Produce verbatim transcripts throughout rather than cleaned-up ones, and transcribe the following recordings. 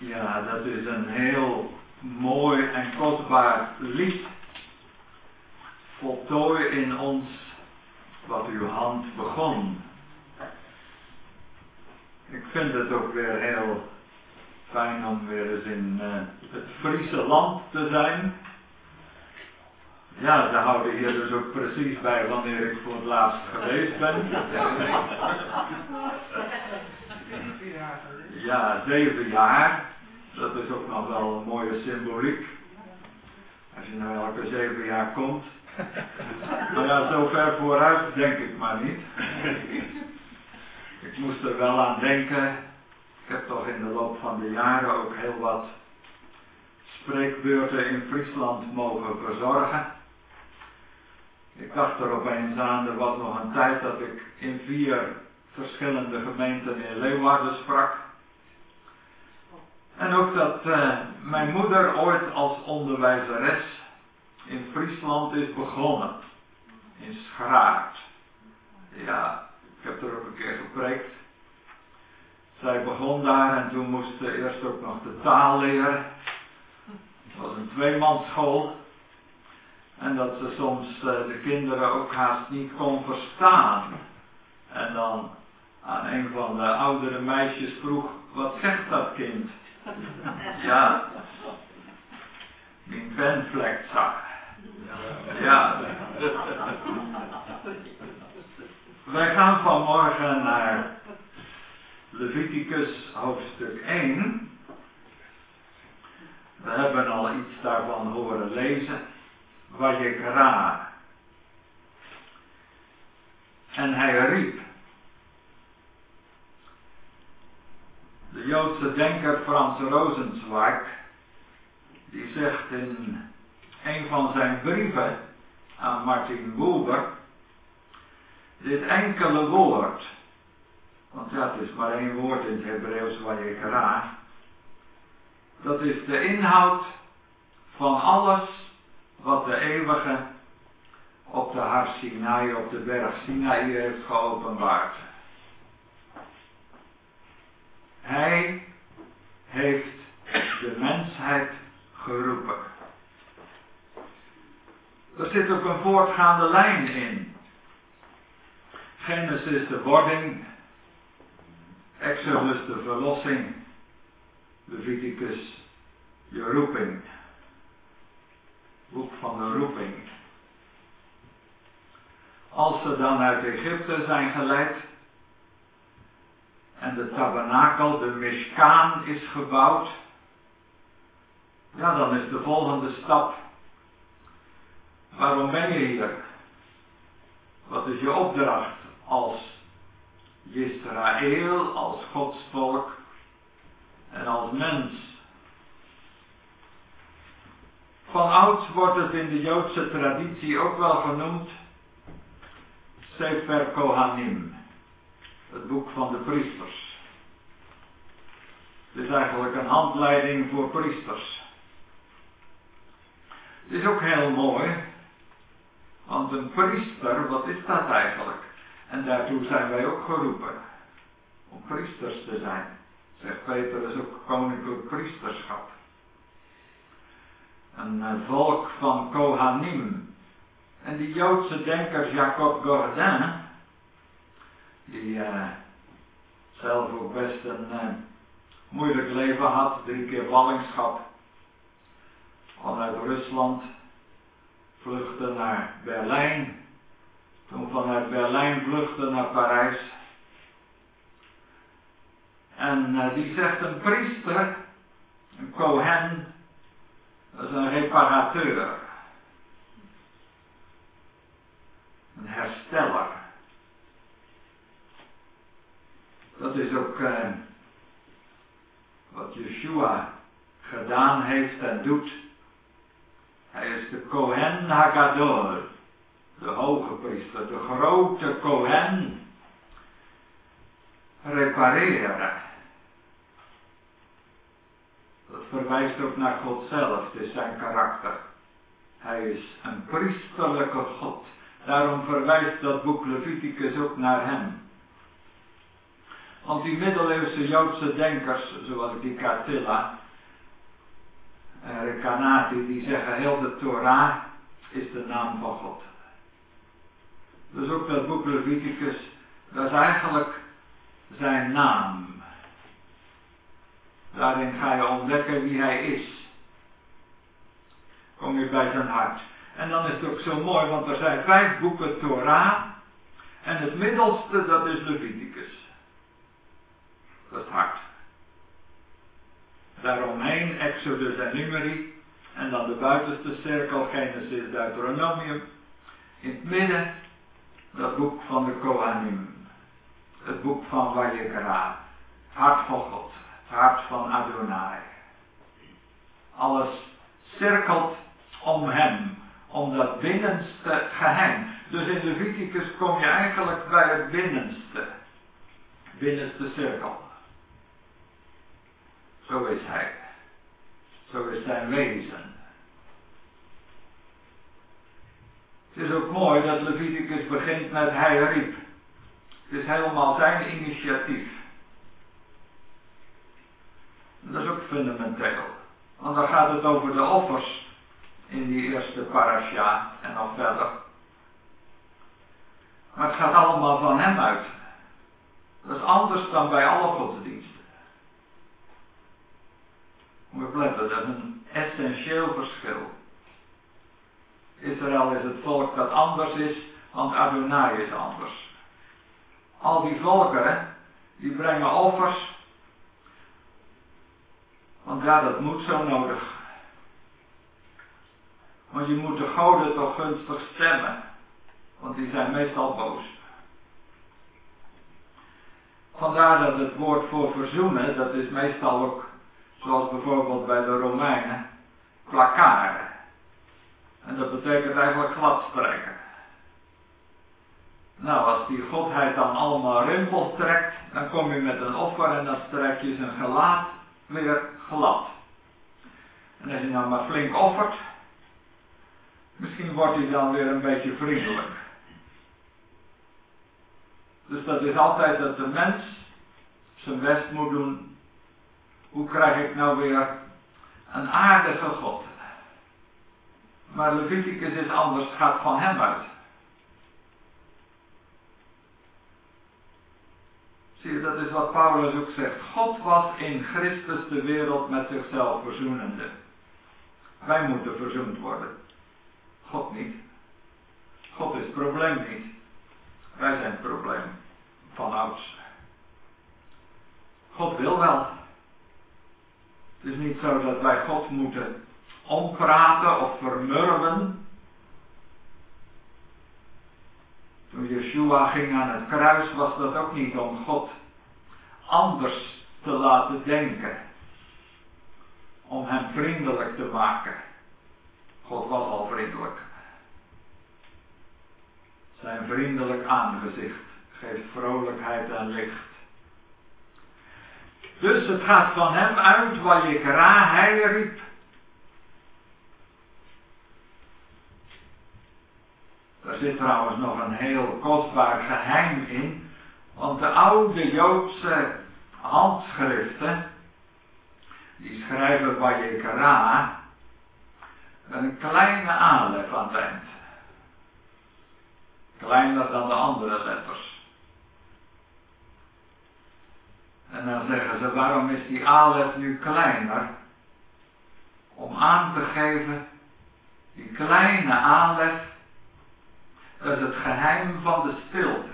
Ja, dat is een heel mooi en kostbaar lied. Voltooi in ons wat uw hand begon. Ik vind het ook weer heel fijn om weer eens in uh, het Friese land te zijn. Ja, ze houden hier dus ook precies bij wanneer ik voor het laatst geweest ben. Ja, zeven jaar. Dat is ook nog wel een mooie symboliek. Als je nou elke zeven jaar komt. Nou ja, zo ver vooruit denk ik maar niet. Ik moest er wel aan denken. Ik heb toch in de loop van de jaren ook heel wat spreekbeurten in Friesland mogen verzorgen. Ik dacht er opeens aan, er was nog een tijd dat ik in vier verschillende gemeenten in Leeuwarden sprak. En ook dat uh, mijn moeder ooit als onderwijzeres in Friesland is begonnen. In Schraart. Ja, ik heb er ook een keer gepreekt. Zij begon daar en toen moest ze eerst ook nog de taal leren. Het was een tweemansschool. En dat ze soms uh, de kinderen ook haast niet kon verstaan. En dan aan een van de oudere meisjes vroeg, wat zegt dat kind? Ja, mijn penvlek zag. Ja. Wij gaan vanmorgen naar Leviticus hoofdstuk één. We hebben al iets daarvan horen lezen. Vayekra. En hij riep. De Joodse denker Frans Rosenzweig, die zegt in een van zijn brieven aan Martin Buber, dit enkele woord, want ja, het is maar één woord in het Hebreeuws, Vayekra, dat is de inhoud van alles wat de Eeuwige op de Har Sinai, op de berg Sinai heeft geopenbaard. Hij heeft de mensheid geroepen. Er zit ook een voortgaande lijn in. Genesis de wording, Exodus de verlossing, Leviticus je roeping. Boek van de roeping. Als ze dan uit Egypte zijn geleid en de tabernakel, de Mishkaan, is gebouwd, ja, dan is de volgende stap, waarom ben je hier? Wat is je opdracht als Israël, als Gods volk en als mens? Van ouds wordt het in de Joodse traditie ook wel genoemd Sefer Kohanim, het boek van de priesters. Het is eigenlijk een handleiding voor priesters. Het is ook heel mooi, want een priester, wat is dat eigenlijk? En daartoe zijn wij ook geroepen, om priesters te zijn. Zegt Petrus ook koninklijk priesterschap. Een volk van Kohanim. En die Joodse denker Jacob Godin, die uh, zelf ook best een uh, moeilijk leven had, drie keer ballingschap, vanuit Rusland, vluchtte naar Berlijn, toen vanuit Berlijn vluchtte naar Parijs. En uh, die zegt een priester, een Kohen, dat is een reparateur. Een hersteller. Dat is ook uh, wat Yeshua gedaan heeft en doet. Hij is de Kohen Hagadol. De hoge priester, de grote Kohen. Repareren. Dat verwijst ook naar God zelf, het is zijn karakter. Hij is een priesterlijke God. Daarom verwijst dat boek Leviticus ook naar hem. Want die middeleeuwse Joodse denkers, zoals die Cartilla en Recanati, die zeggen heel de Torah is de naam van God. Dus ook dat boek Leviticus, dat is eigenlijk zijn naam. Daarin ga je ontdekken wie hij is. Kom je bij zijn hart. En dan is het ook zo mooi, want er zijn vijf boeken Torah. En het middelste, dat is Leviticus. Dat is het hart. Daaromheen Exodus en Numeri. En dan de buitenste cirkel, Genesis, Deuteronomium. In het midden, dat boek van de Kohanim. Het boek van Vayikra. Het hart van God. Het hart van Adonai. Alles cirkelt om hem. Om dat binnenste geheim. Dus in Leviticus kom je eigenlijk bij het binnenste. Binnenste cirkel. Zo is hij. Zo is zijn wezen. Het is ook mooi dat Leviticus begint met hij riep. Het is helemaal zijn initiatief. En dat is ook fundamenteel. Want dan gaat het over de offers in die eerste parasha en nog verder. Maar het gaat allemaal van hem uit. Dat is anders dan bij alle godsdiensten. Moet je opletten, dat is een essentieel verschil. Israël is het volk dat anders is, want Adonai is anders. Al die volkeren, die brengen offers. Want ja, dat moet zo nodig. Want je moet de goden toch gunstig stemmen. Want die zijn meestal boos. Vandaar dat het woord voor verzoenen, dat is meestal ook, zoals bijvoorbeeld bij de Romeinen, placare. En dat betekent eigenlijk gladstrijken. Nou, als die godheid dan allemaal rimpels trekt, dan kom je met een offer en dan strijk je zijn gelaat weer glad. En als je nou maar flink offert, misschien wordt hij dan weer een beetje vriendelijk. Dus dat is altijd dat de mens zijn best moet doen. Hoe krijg ik nou weer een aardige God? Maar Leviticus is anders, het gaat van hem uit. Zie je, dat is wat Paulus ook zegt. God was in Christus de wereld met zichzelf verzoenende. Wij moeten verzoend worden. God niet. God is het probleem niet. Wij zijn het probleem. Van ouds. God wil wel. Het is niet zo dat wij God moeten ompraten of vermurwen. Toen Yeshua ging aan het kruis was dat ook niet om God anders te laten denken. Om hem vriendelijk te maken. God was al vriendelijk. Zijn vriendelijk aangezicht geeft vrolijkheid en licht. Dus het gaat van hem uit, Vayikra, hij riep. Daar zit trouwens nog een heel kostbaar geheim in, want de oude Joodse handschriften, die schrijven Vayikra met een kleine alef aan het eind. Kleiner dan de andere letters. En dan zeggen ze, waarom is die alef nu kleiner? Om aan te geven, die kleine alef, dat is het geheim van de stilte.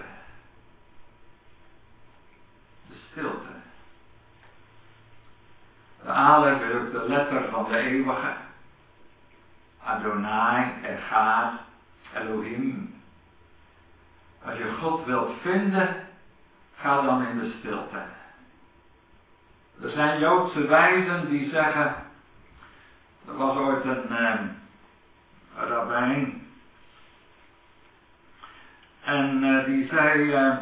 De stilte. De alef is ook de letter van de eeuwige. Adonai, Echad, Elohim. Als je God wilt vinden, ga dan in de stilte. Er zijn Joodse wijzen die zeggen, er was ooit een eh, rabbijn, en uh, die zei, uh,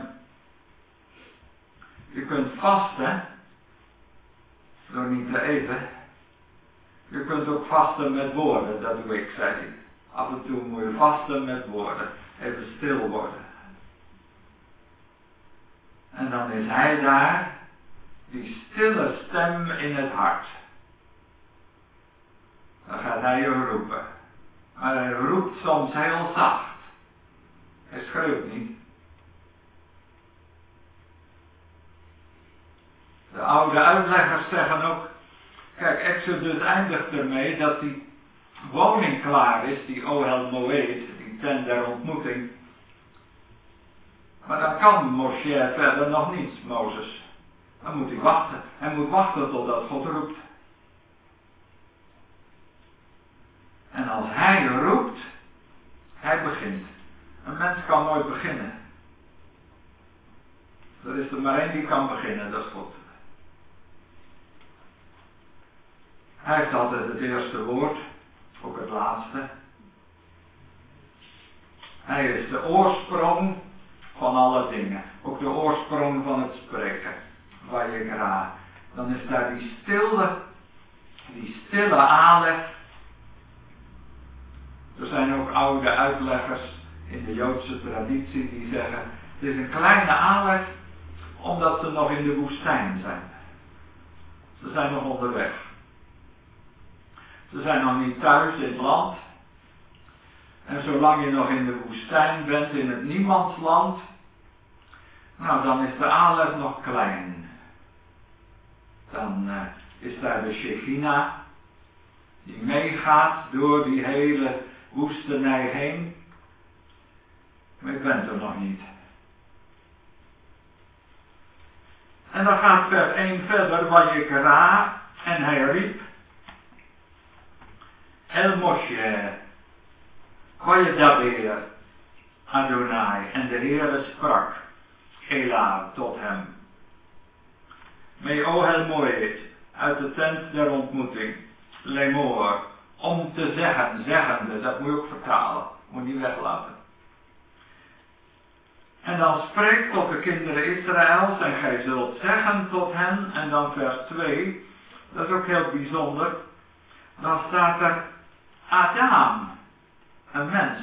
je kunt vasten, door niet te eten, je kunt ook vasten met woorden, dat doe ik, zei hij. Af en toe moet je vasten met woorden, even stil worden. En dan is hij daar, die stille stem in het hart. Dan gaat hij je roepen. Maar hij roept soms heel zacht. Hij schreeuwt niet. De oude uitleggers zeggen ook, kijk, Exodus eindigt ermee dat die woning klaar is, die Ohel Moed, die tent der ontmoeting. Maar dan kan Moshe verder nog niets, Mozes. Dan moet hij wachten. Hij moet wachten totdat God roept. En als hij roept, hij begint. Een mens kan nooit beginnen. Er is er maar één die kan beginnen, dat is God. Hij heeft altijd het eerste woord, ook het laatste. Hij is de oorsprong van alle dingen. Ook de oorsprong van het spreken. Waar je graag. Dan is daar die stille, die stille aanleg. Er zijn ook oude uitleggers in de Joodse traditie die zeggen, het is een kleine aanleg omdat ze nog in de woestijn zijn. Ze zijn nog onderweg. Ze zijn nog niet thuis in het land. En zolang je nog in de woestijn bent, in het niemandsland, nou dan is de aanleg nog klein. Dan uh, is daar de Shechina, die meegaat door die hele woestenij heen. Maar je bent er nog niet. En dan gaat vers één verder, Vayikra, en hij riep, El Moshe, Vayedaber, Adonai, en de Heere sprak, Ela, tot hem. Me Ohel Moed, uit de tent der ontmoeting, Lemor, om te zeggen, zeggende, dat moet je ook vertalen, moet je niet weglaten. En dan spreekt tot de kinderen Israëls en gij zult zeggen tot hen, en dan vers twee, dat is ook heel bijzonder, dan staat er Adam, een mens.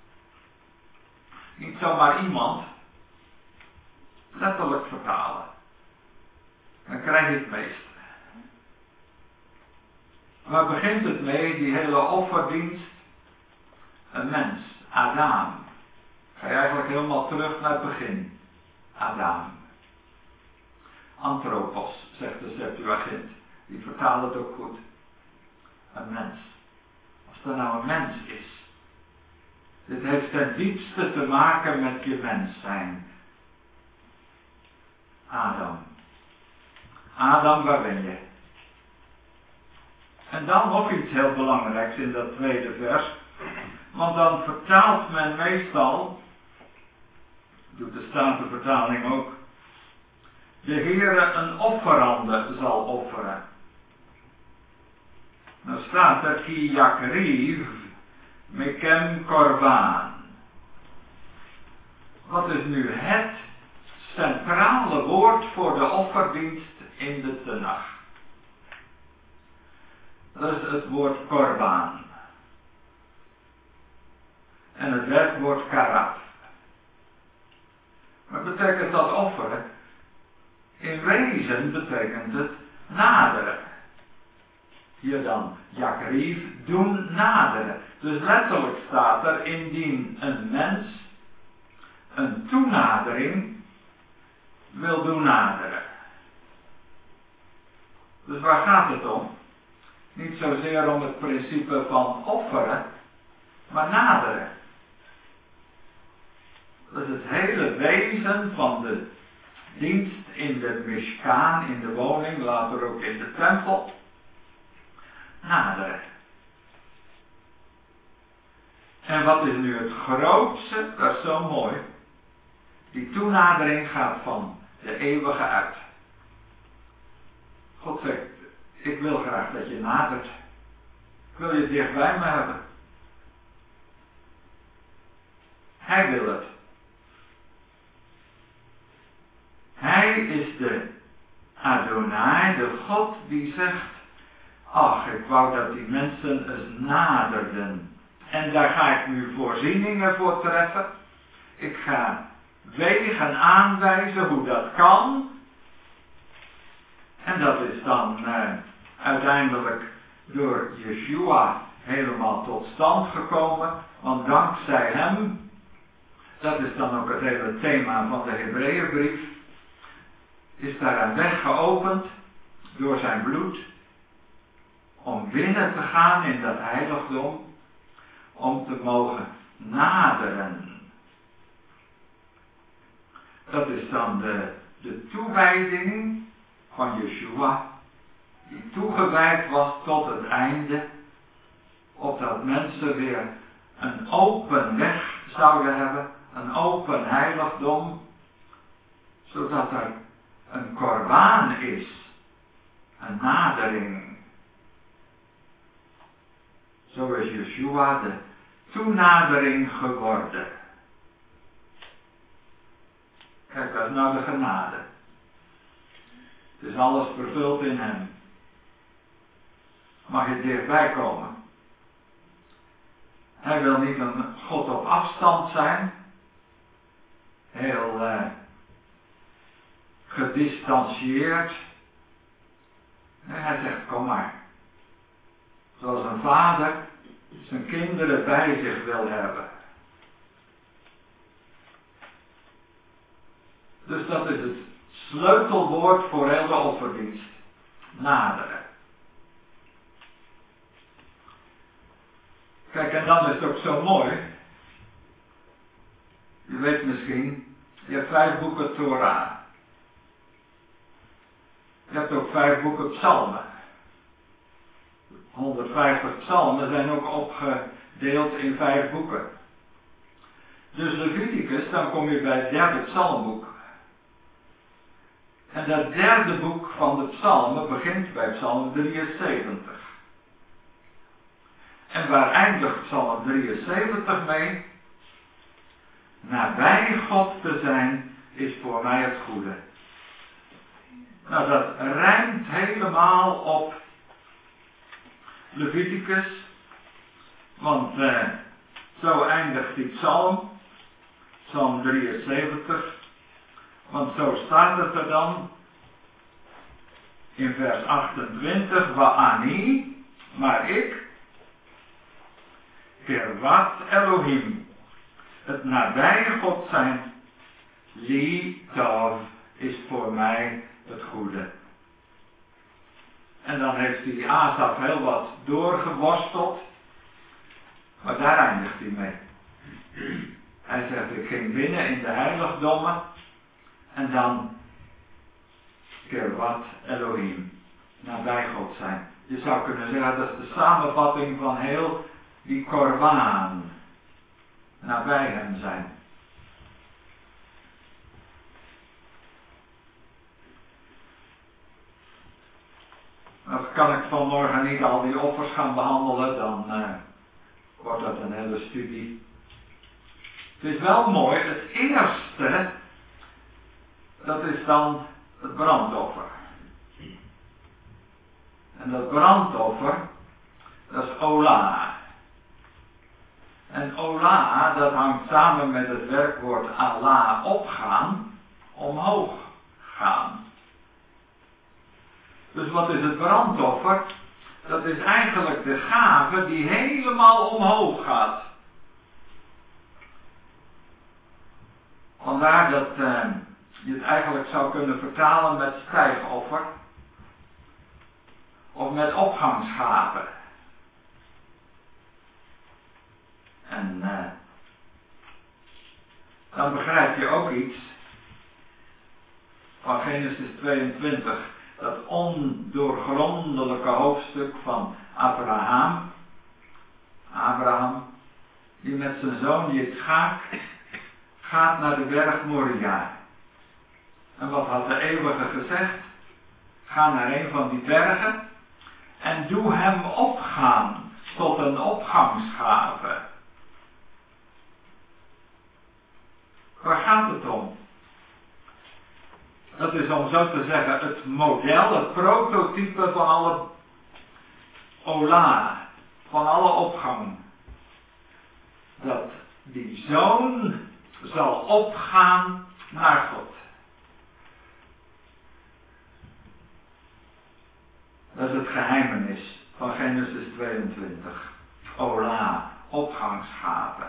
Niet zomaar iemand, letterlijk vertalen. Dan krijg je het meest. Waar begint het mee, die hele offerdienst? Een mens, Adam. Ga je eigenlijk helemaal terug naar het begin. Adam. Anthropos, zegt de Septuagint. Die vertaalt het ook goed. Een mens. Als er nou een mens is. Dit heeft ten diepste te maken met je mens zijn. Adam. Adam, waar ben je? En dan nog iets heel belangrijks in dat tweede vers. Want dan vertaalt men meestal, doet de Statenvertaling ook, de Heere een offerande zal offeren. Dan staat er, ki yakriv mekem korban. Wat is nu het centrale woord voor de offerdienst in de Tenach? Dat is het woord korban. En het werkwoord karaf. Wat betekent dat offeren? In wezen betekent het naderen. Hier dan, yakriv, doen naderen. Dus letterlijk staat er, indien een mens een toenadering wil doen naderen. Dus waar gaat het om? Niet zozeer om het principe van offeren, maar naderen. Dat is het hele wezen van de dienst in de Mishkan, in de woning, later ook in de tempel. Naderen. En wat is nu het grootste? Dat is zo mooi. Die toenadering gaat van de eeuwige uit. God zegt, ik wil graag dat je nadert. Ik wil je dicht bij me hebben. Hij wil het. Hij is de Adonai, de God die zegt, ach, ik wou dat die mensen eens naderden. En daar ga ik nu voorzieningen voor treffen. Ik ga wegen aanwijzen hoe dat kan. En dat is dan uh, uiteindelijk door Yeshua helemaal tot stand gekomen. Want dankzij hem, dat is dan ook het hele thema van de Hebreeënbrief, is daar een weg geopend door zijn bloed om binnen te gaan in dat heiligdom, om te mogen naderen. Dat is dan de, de toewijding van Yeshua, die toegewijd was tot het einde, opdat mensen weer een open weg zouden hebben, een open heiligdom, zodat er een korbaan is, een nadering. Zo is Yeshua de toenadering geworden. Kijk, dat is nou de genade. Het is alles vervuld in hem. Mag je dichtbij komen? Hij wil niet een God op afstand zijn. Heel uh, gedistanceerd. Nee, hij zegt, kom maar. Zoals een vader zijn kinderen bij zich wil hebben. Dus dat is het sleutelwoord voor heel de offerdienst. Naderen. Kijk, en dan is het ook zo mooi. Je weet misschien, je hebt vijf boeken Torah. Je hebt ook vijf boeken psalmen. honderdvijftig psalmen zijn ook opgedeeld in vijf boeken. Dus Leviticus, dan kom je bij het derde psalmboek. En dat derde boek van de psalmen begint bij psalm drieënzeventig. En waar eindigt psalm drieënzeventig mee? Nabij God te zijn is voor mij het goede. Nou, dat rijmt helemaal op Leviticus. Want eh, zo eindigt die psalm. Psalm drieënzeventig. Want zo staat het er dan. In vers achtentwintig. Wa'ani, maar ik. Kerwat Elohim. Het nabij God zijn. Li tov is voor mij het goede. En dan heeft die Asaf heel wat doorgeworsteld. Maar daar eindigt hij mee. Hij zegt, ik ging binnen in de heiligdommen. En dan Kerwat Elohim. Nabij God zijn. Je zou kunnen zeggen, dat is de samenvatting van heel die korbaan. Nabij hem zijn. Nou, kan ik vanmorgen niet al die offers gaan behandelen, dan uh, wordt dat een hele studie. Het is wel mooi, het eerste, dat is dan het brandoffer. En dat brandoffer, dat is Ola. En Ola, dat hangt samen met het werkwoord Allah, opgaan, omhoog gaan. Dus wat is het brandoffer? Dat is eigenlijk de gave die helemaal omhoog gaat. Vandaar dat uh, je het eigenlijk zou kunnen vertalen met stijgoffer. Of met opgangsgave. En uh, dan begrijp je ook iets van Genesis tweeëntwintig. Dat ondoorgrondelijke hoofdstuk van Abraham. Abraham, die met zijn zoon Yitzchak gaat naar de berg Moria. En wat had de eeuwige gezegd? Ga naar een van die bergen en doe hem opgaan tot een opgangsgave. Waar gaat het om? Dat is om zo te zeggen het model, het prototype van alle Ola, van alle opgang. Dat die zoon zal opgaan naar God. Dat is het geheimenis van Genesis tweeëntwintig. Ola, opgangsgave.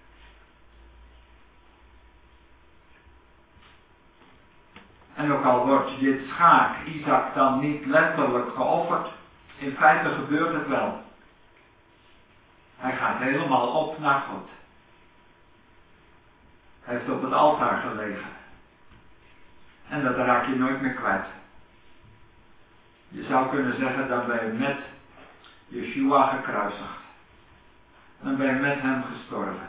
En ook al wordt dit schaak, Isaac, dan niet letterlijk geofferd, in feite gebeurt het wel. Hij gaat helemaal op naar God. Hij heeft op het altaar gelegen. En dat raak je nooit meer kwijt. Je zou kunnen zeggen, dan ben je met Yeshua gekruisigd. Dan ben je met hem gestorven.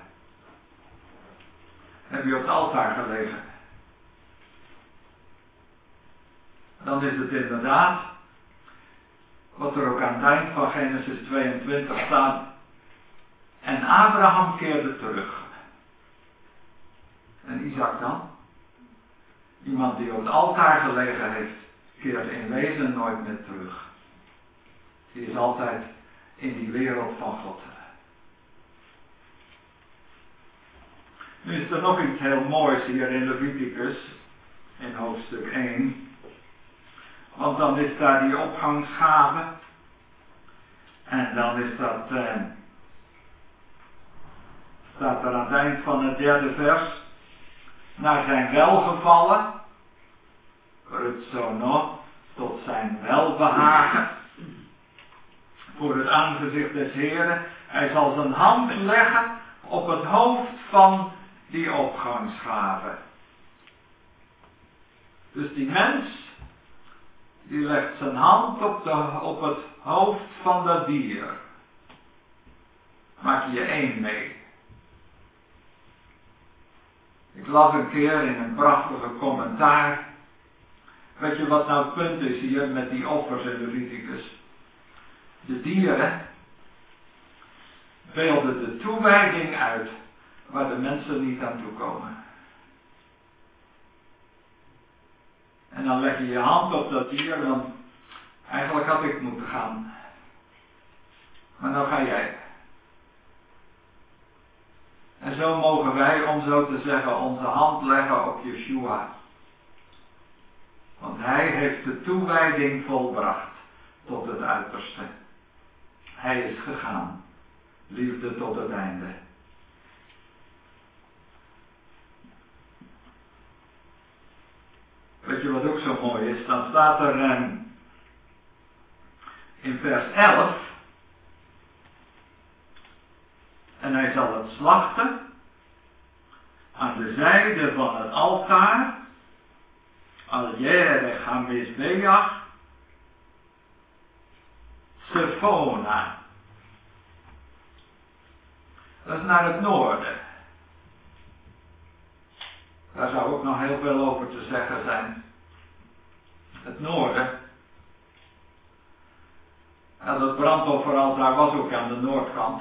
Heb je op het altaar gelegen. Dan is het inderdaad, wat er ook aan het eind van Genesis tweeëntwintig staat. En Abraham keerde terug. En Isaac dan? Iemand die op het altaar gelegen heeft, keert in wezen nooit meer terug. Die is altijd in die wereld van God. Nu is er nog iets heel moois hier in Leviticus, in hoofdstuk één. Want dan is daar die opgangsgave. En dan is dat, eh, staat er aan het eind van het derde vers. Naar zijn welgevallen, Rutsono, tot zijn welbehagen, voor het aangezicht des Heren. Hij zal zijn hand leggen op het hoofd van die opgangsgave. Dus die mens, die legt zijn hand op, de, op het hoofd van dat dier. Maak je één mee. Ik las een keer in een prachtige commentaar. Weet je wat nou het punt is hier met die offers in Leviticus? De dieren beelden de toewijding uit waar de mensen niet aan toe komen. En dan leg je je hand op dat dier, dan eigenlijk had ik moeten gaan. Maar dan ga jij. En zo mogen wij, om zo te zeggen, onze hand leggen op Yeshua. Want hij heeft de toewijding volbracht tot het uiterste. Hij is gegaan. Liefde tot het einde. Weet je wat ook zo mooi is? Dan staat er eh, in vers elf. En hij zal het slachten aan de zijde van het altaar. Al jere Hamizbeach. Sefona. Dat is naar het noorden. Daar zou ook nog heel veel over te zeggen zijn. Het noorden. En dat brandofferaltaar was ook aan de noordkant.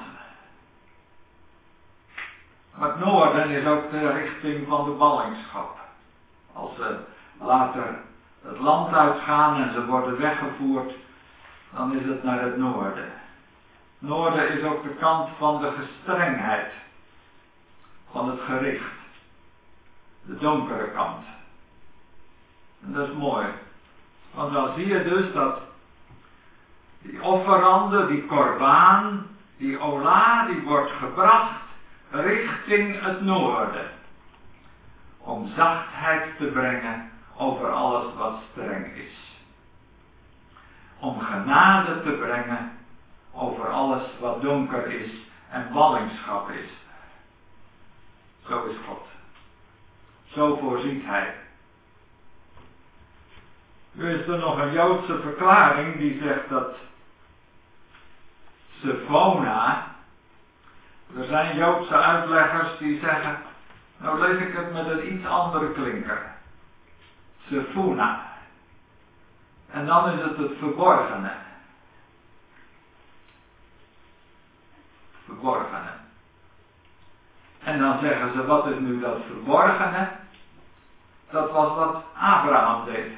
Maar het noorden is ook de richting van de ballingschap. Als ze later het land uitgaan en ze worden weggevoerd, dan is het naar het noorden. Het noorden is ook de kant van de gestrengheid. Van het gericht. De donkere kant. En dat is mooi. Want dan zie je dus dat die offerande, die korbaan, die ola, die wordt gebracht richting het noorden. Om zachtheid te brengen over alles wat streng is. Om genade te brengen over alles wat donker is en ballingschap is. Zo is God. Zo voorziet hij. Nu is er nog een Joodse verklaring die zegt dat Sefona. Er zijn Joodse uitleggers die zeggen, nou lees ik het met een iets andere klinker. Sefuna. En dan is het het verborgene. Verborgene. En dan zeggen ze, wat is nu dat verborgene? Dat was wat Abraham deed.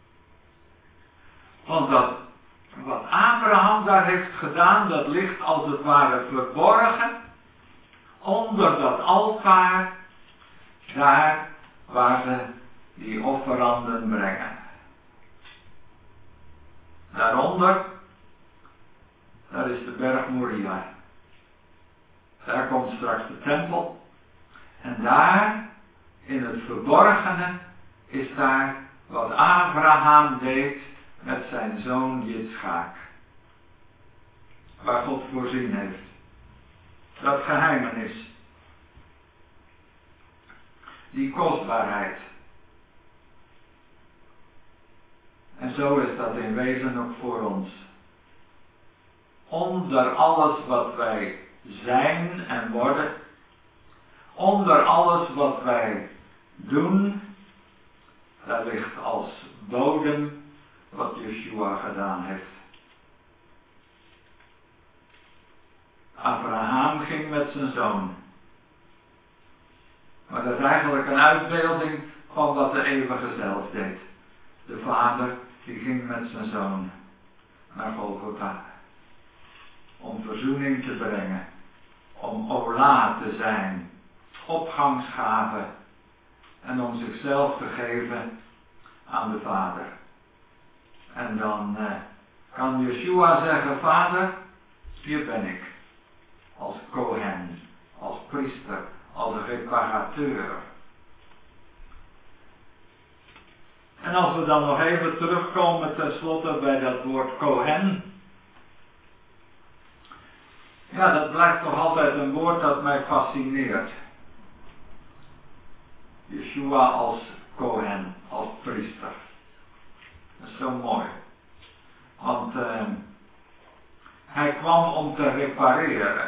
Want dat, wat Abraham daar heeft gedaan, dat ligt als het ware verborgen onder dat altaar Daar waar ze die offeranden brengen. Daaronder, daar is de berg Moria. Daar komt straks de tempel. En daar, in het verborgene, is daar wat Abraham deed met zijn zoon Jitschaak. Waar God voorzien heeft. Dat geheimenis. Die kostbaarheid. En zo is dat in wezen ook voor ons. Onder alles wat wij zijn en worden, onder alles wat wij doen, daar ligt als bodem wat Yeshua gedaan heeft. Abraham ging met zijn zoon. Maar dat is eigenlijk een uitbeelding van wat de eeuwige zelf deed. De vader die ging met zijn zoon naar Golgotha. Om verzoening te brengen. Om ola te zijn. Opgangsgave. En om zichzelf te geven aan de vader. En dan eh, kan Yeshua zeggen, vader, hier ben ik. Als Kohen, als priester, als reparateur. En als we dan nog even terugkomen tenslotte bij dat woord Kohen. Ja, dat blijft toch altijd een woord dat mij fascineert. Yeshua als Kohen, als priester. Dat is zo mooi. Want uh, hij kwam om te repareren.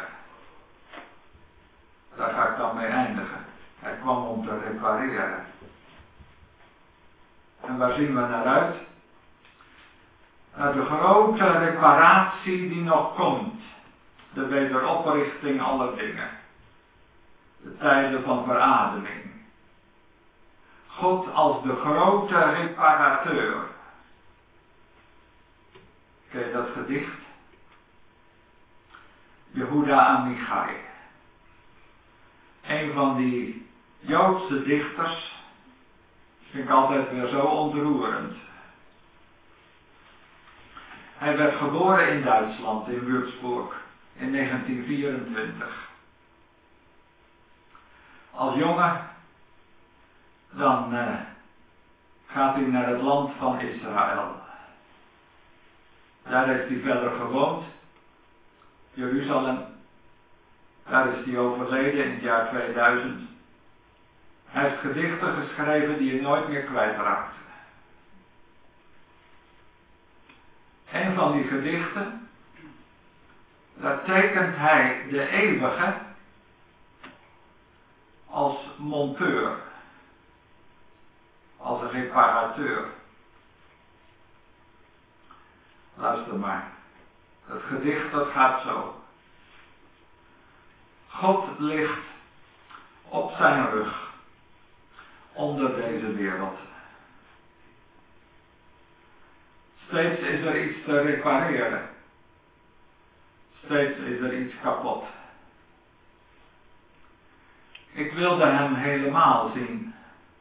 Daar ga ik dan mee eindigen. Hij kwam om te repareren. En waar zien we naar uit? Naar de grote reparatie die nog komt. De wederoprichting aller dingen. De tijden van verademing. God als de grote reparateur. Ken je dat gedicht? Yehuda Amichai. Een van die Joodse dichters. Vind ik altijd weer zo ontroerend. Hij werd geboren in Duitsland, in Würzburg, in negentien vierentwintig. Als jongen, dan uh, gaat hij naar het land van Israël. Daar heeft hij verder gewoond. Jeruzalem. Daar is hij overleden in het jaar tweeduizend. Hij heeft gedichten geschreven die je nooit meer kwijtraakt. Een van die gedichten, daar tekent hij de eeuwige als monteur, als een reparateur. Luister maar, het gedicht dat gaat zo. God ligt op zijn rug onder deze wereld. Steeds is er iets te repareren. Steeds is er iets kapot. Ik wilde hem helemaal zien.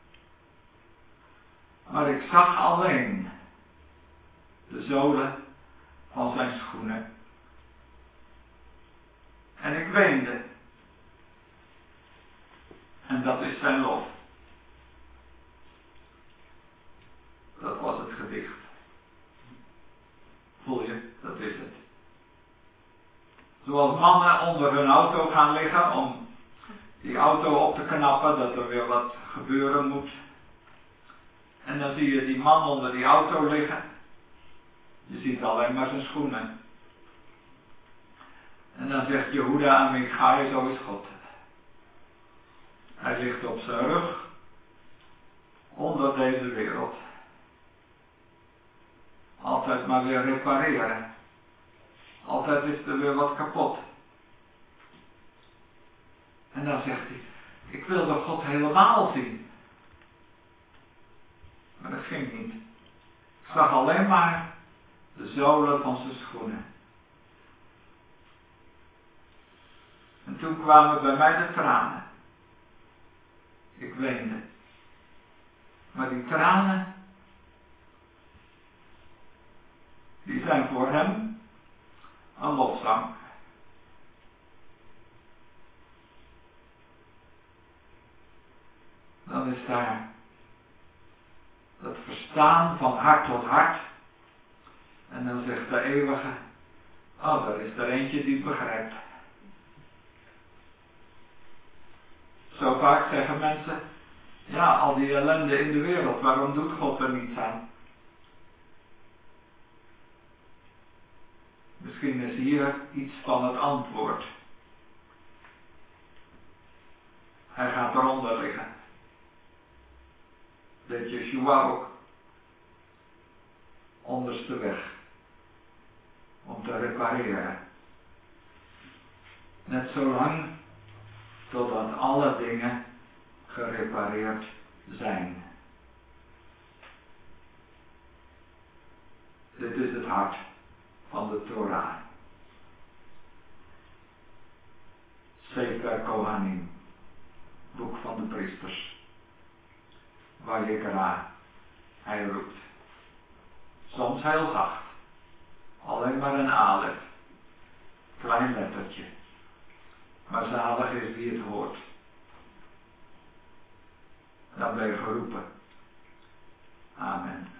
Maar ik zag alleen de zolen van zijn schoenen. En ik weende. En dat is zijn lof. Dat was het gedicht. Voel je, dat is het. Zoals mannen onder hun auto gaan liggen om die auto op te knappen, dat er weer wat gebeuren moet. En dan zie je die man onder die auto liggen. Je ziet alleen maar zijn schoenen. En dan zegt Yehuda Amichai, zo is God. Hij ligt op zijn rug onder deze wereld. Altijd maar weer repareren. Altijd is er weer wat kapot. En dan zegt hij, ik wilde God helemaal zien. Maar dat ging niet. Ik zag alleen maar de zolen van zijn schoenen. En toen kwamen bij mij de tranen. Ik weende. Maar die tranen, die zijn voor hem een lofzang. Dan is daar dat verstaan van hart tot hart. En dan zegt de eeuwige, oh, daar is er eentje die het begrijpt. Zo vaak zeggen mensen, ja, al die ellende in de wereld, waarom doet God er niets aan? Misschien is hier iets van het antwoord. Hij gaat eronder liggen. Dat Yeshua ook onderste weg. Om te repareren. Net zolang totdat alle dingen gerepareerd zijn. Dit is het hart van de Torah. Sefer Kohanim, boek van de priesters. Vayikra, hij roept. Soms heel zacht, alleen maar een alef, klein lettertje. Maar zalig is wie het hoort. Dan ben je geroepen. Amen.